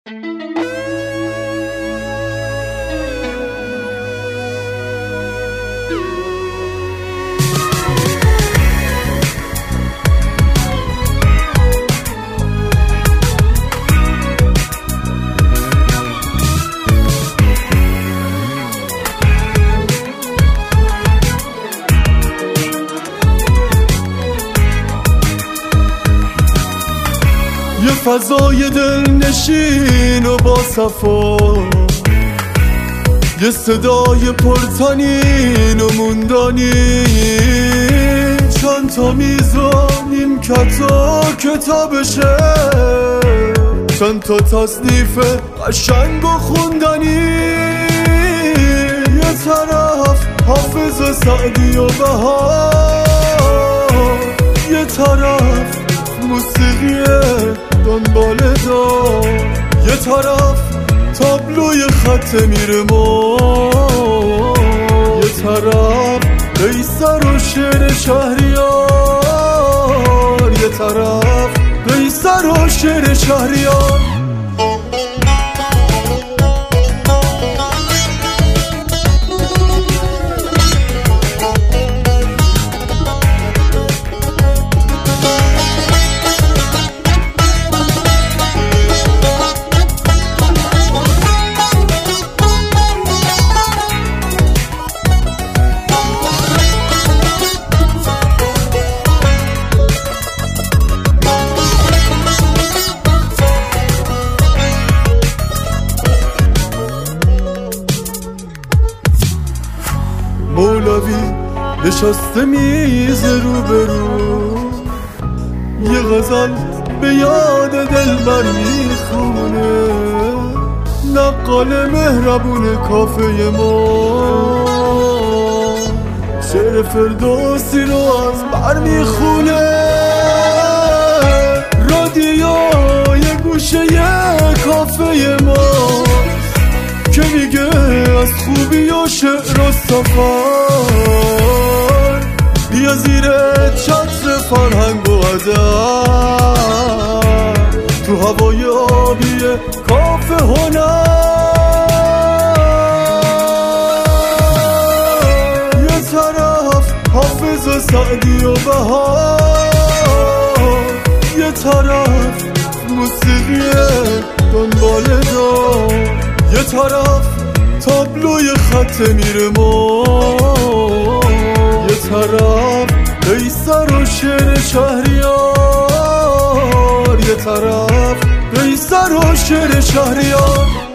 یه فضای دلنشین و با صفا، یه صدای پرطنین و موندنی، چند تا میز و نیمکت و کتابشه، چند تا تصنیف قشنگ و خوندنی. یه طرف حافظ سعدی و بهار، یه طرف موسیقی دنبال دار، یه طرف تابلوی خط میرمون، یه طرف قیصر و شعر شهریار، یه طرف قیصر و شعر شهریار. مولوی نشسته میز روبرو، یه غزل به یاد دلبر میخونه، نقال مهربون کافه ما شعر فردوسی رو از بر میخونه. رادیو یه گوشه یه کافه ما که میگه از خوبی و شعر و سفر، بیا زیر چتر فرهنگ و ادب، تو هوای آبی کافه هنر. یه طرف حافظ سعدی و بهار، یه طرف موسیقی دنبال دار، یه طرف تابلوی خط میرمون، یه طرف قیصر و شعر شهریار، یه طرف قیصر و شعر شهریار.